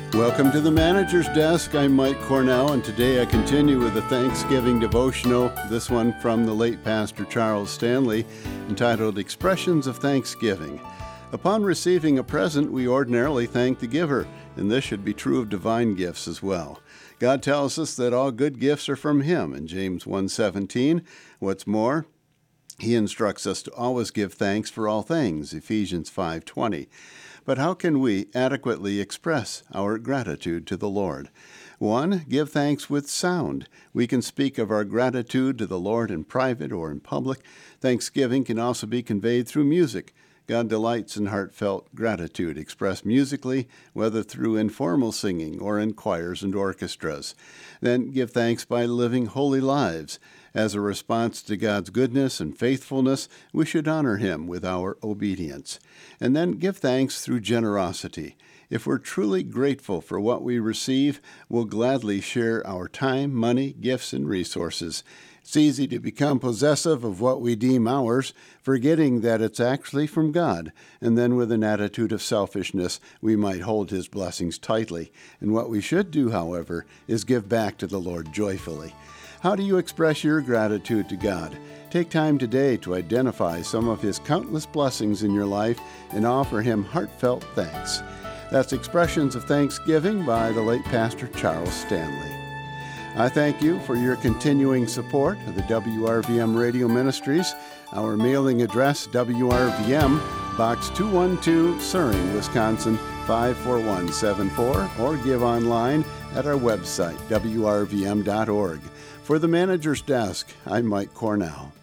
Welcome to the Manager's Desk. I'm Mike Cornell, and today I continue with the Thanksgiving devotional, this one from the late Pastor Charles Stanley, entitled Expressions of Thanksgiving. Upon receiving a present, we ordinarily thank the giver, and this should be true of divine gifts as well. God tells us that all good gifts are from Him in James 1:17. What's more, He instructs us to always give thanks for all things, Ephesians 5:20. But how can we adequately express our gratitude to the Lord? 1. Give thanks with sound. We can speak of our gratitude to the Lord in private or in public. Thanksgiving can also be conveyed through music. God delights in heartfelt gratitude expressed musically, whether through informal singing or in choirs and orchestras. Then give thanks by living holy lives. As a response to God's goodness and faithfulness, we should honor Him with our obedience. And then give thanks through generosity. If we're truly grateful for what we receive, we'll gladly share our time, money, gifts, and resources. It's easy to become possessive of what we deem ours, forgetting that it's actually from God, and then with an attitude of selfishness, we might hold His blessings tightly. And what we should do, however, is give back to the Lord joyfully. How do you express your gratitude to God? Take time today to identify some of His countless blessings in your life and offer Him heartfelt thanks. That's Expressions of Thanksgiving by the late Pastor Charles Stanley. I thank you for your continuing support of the WRVM Radio Ministries. Our mailing address, WRVM, Box 212, Suring, Wisconsin, 54174, or give online at our website, wrvm.org. For the Manager's Desk, I'm Mike Cornell.